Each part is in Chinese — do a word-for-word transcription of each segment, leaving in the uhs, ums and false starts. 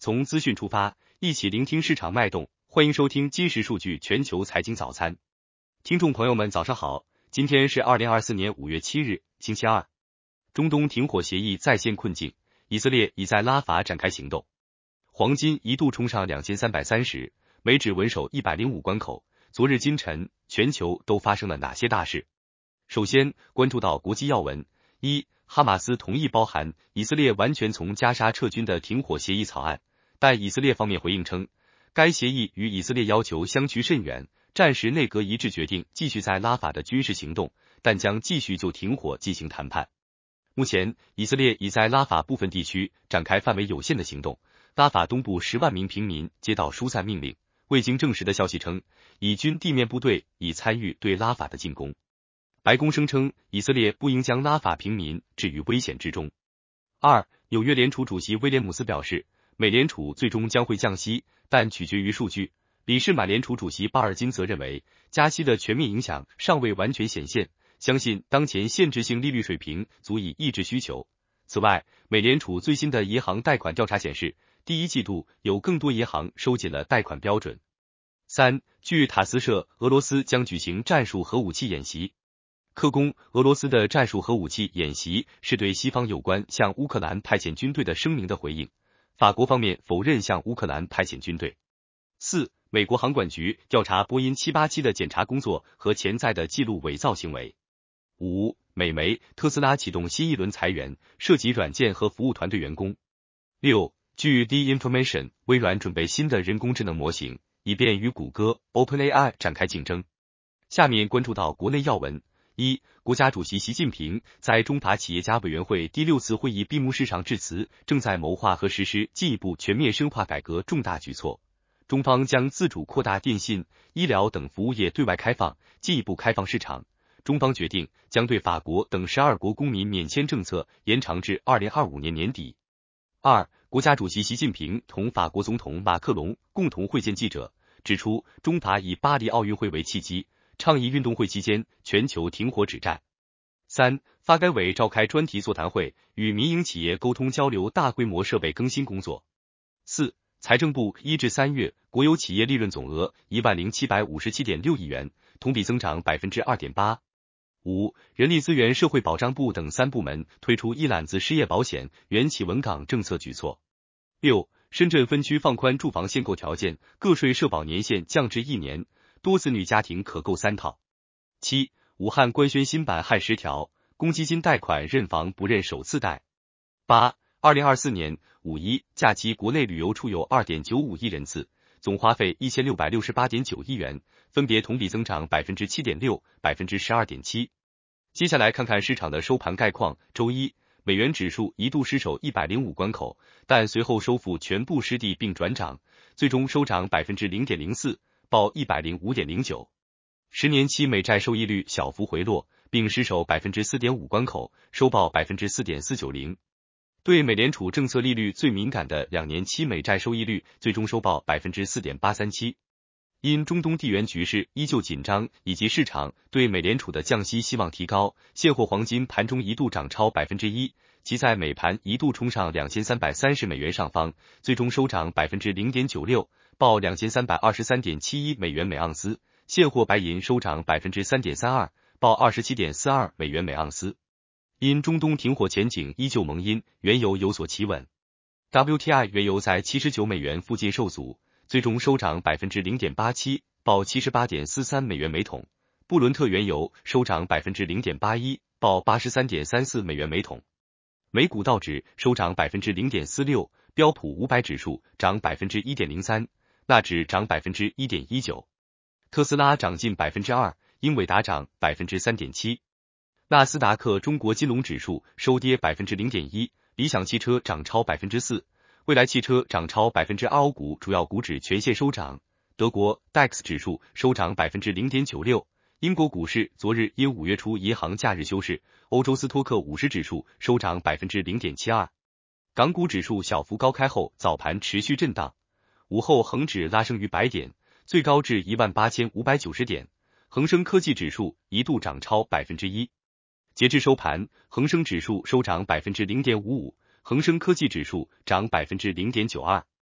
从资讯出发，一起聆听市场脉动。欢迎收听今时数据全球财经早餐。听众朋友们早上好，今天是二零二四年五月七日，星期二。中东停火协议再现困境，以色列已在拉法展开行动。黄金一度冲上两千三百三十，美指稳守一百零五关口。昨日今晨，全球都发生了哪些大事？首先关注到国际要闻。一、哈马斯同意包含以色列完全从加沙撤军的停火协议草案，但以色列方面回应称，该协议与以色列要求相距甚远，暂时内阁一致决定继续在拉法的军事行动，但将继续就停火进行谈判。目前，以色列已在拉法部分地区展开范围有限的行动，拉法东部十万名平民接到疏散命令。未经证实的消息称，以军地面部队已参与对拉法的进攻。白宫声称，以色列不应将拉法平民置于危险之中。二、纽约联储主席威廉姆斯表示，美联储最终将会降息，但取决于数据。理事满联储主席巴尔金则认为，加息的全面影响尚未完全显现，相信当前限制性利率水平足以抑制需求。此外，美联储最新的银行贷款调查显示，第一季度有更多银行收紧了贷款标准。三、据塔斯社，俄罗斯将举行战术核武器演习。科工，俄罗斯的战术核武器演习是对西方有关向乌克兰派遣军队的声明的回应。法国方面否认向乌克兰派遣军队。四、美国航管局调查波音七八七的检查工作和潜在的记录伪造行为。五、美媒，特斯拉启动新一轮裁员，涉及软件和服务团队员工。六、据 The Information， 微软准备新的人工智能模型，以便与谷歌 OpenAI 展开竞争。下面关注到国内要闻。一、国家主席习近平在中法企业家委员会第六次会议闭幕式上致辞，正在谋划和实施进一步全面深化改革重大举措。中方将自主扩大电信、医疗等服务业对外开放，进一步开放市场。中方决定将对法国等十二国公民免签政策延长至二零二五年年底。二、国家主席习近平同法国总统马克龙共同会见记者，指出中法以巴黎奥运会为契机，倡议运动会期间全球停火止战。三、发改委召开专题座谈会，与民营企业沟通交流大规模设备更新工作。四、财政部一至三月国有企业利润总额一万零七百五十七点六亿元，同比增长百分之二点八。五、人力资源社会保障部等三部门推出一揽子失业保险、原企稳岗政策举措。六、深圳分区放宽住房限购条件，个税社保年限降至一年，多子女家庭可购三套。七、武汉官宣新版汉十条，公积金贷款认房不认首次贷。八、二零二四年五一假期国内旅游出游 二点九五亿人次，总花费一千六百六十八点九亿元，分别同比增长 百分之七点六、百分之十二点七。接下来看看市场的收盘概况。周一，美元指数一度失守一百零五关口，但随后收复全部失地并转涨，最终收涨 百分之零点零四，报 一百零五点零九。十年期美债收益率小幅回落，并失守 百分之四点五 关口，收报 百分之四点四九零。对美联储政策利率最敏感的两年期美债收益率最终收报 百分之四点八三七。因中东地缘局势依旧紧张，以及市场对美联储的降息希望提高，现货黄金盘中一度涨超 百分之一， 其在美盘一度冲上两千三百三十美元上方，最终收涨 百分之零点九六， 报 两千三百二十三点七一美元每盎司。现货白银收涨 百分之三点三二， 报 二十七点四二美元每盎司。因中东停火前景依旧蒙阴，原油有所企稳。W T I 原油在七十九美元附近受阻，最终收涨 百分之零点八七， 报 七十八点四三美元每桶。布伦特原油收涨 百分之零点八一， 报 八十三点三四美元每桶。美股道指收涨 百分之零点四六， 标普五百指数涨 百分之一点零三， 纳指涨 百分之一点一九。特斯拉涨近 百分之二， 英伟达涨 百分之三点七。纳斯达克中国金融指数收跌 百分之零点一， 理想汽车涨超 百分之四， 蔚来汽车涨超 百分之二， 欧股主要股指全线收涨。德国 D A X 指数收涨 百分之零点九六。英国股市昨日因五月初银行假日休市，欧洲斯托克五十指数收涨 百分之零点七二。港股指数小幅高开后，早盘持续震荡，午后恒指拉升逾百点，最高至 一万八千五百九十点，恒生科技指数一度涨超 百分之一。截至收盘，恒生指数收涨 百分之零点五五， 恒生科技指数涨 百分之零点九二。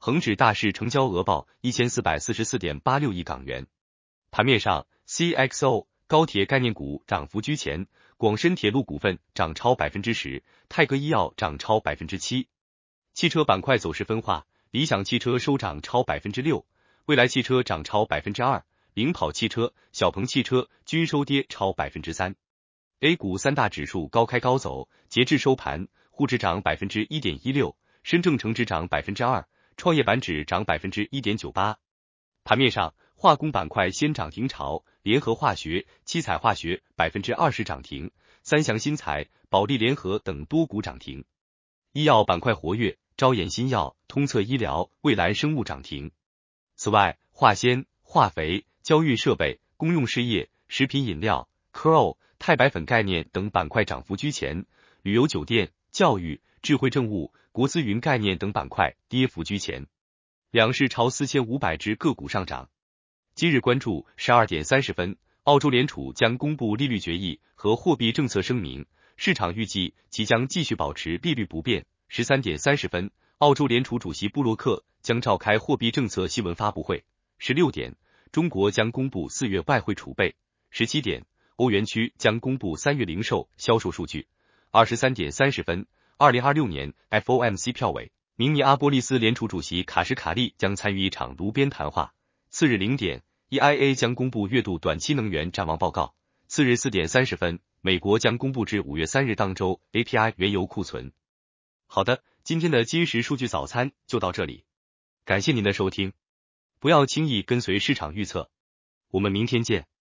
恒指大市成交额报一千四百四十四点八六亿港元。盘面上 ，C X O 高铁概念股涨幅居前，广深铁路股份涨超百分之十，泰格医药涨超百分之七。汽车板块走势分化，理想汽车收涨超百分之六，蔚来汽车涨超百分之二，领跑汽车、小鹏汽车均收跌超百分之三。A 股三大指数高开高走，截至收盘，沪指涨百分之一点一六，深证成指涨百分之二，创业板指涨百分之一点九八。盘面上，化工板块先涨停潮，联合化学、七彩化学百分之二十涨停，三祥新材、保利联合等多股涨停。医药板块活跃，招研新药、通策医疗、蔚来生物涨停。此外，化纤、化肥、交运设备、公用事业、食品饮料、K O、钛白粉概念等板块涨幅居前，旅游酒店、教育、智慧政务、国资云概念等板块跌幅居前。两市超四千五百只个股上涨。今日关注十二点三十分，澳洲联储将公布利率决议和货币政策声明，市场预计即将继续保持利率不变。十三点三十分，澳洲联储主席布洛克将召开货币政策新闻发布会。十六点，中国将公布四月外汇储备。十七点，欧元区将公布三月零售销售数据。二十三点三十分，二零二六年 F O M C 票委，明尼阿波利斯联储主席卡什卡利将参与一场炉边谈话。次日零点 ，E I A 将公布月度短期能源展望报告。次日四点三十分，美国将公布至五月三日当周 A P I 原油库存。好的，今天的今时数据早餐就到这里，感谢您的收听，不要轻易跟随市场预测，我们明天见。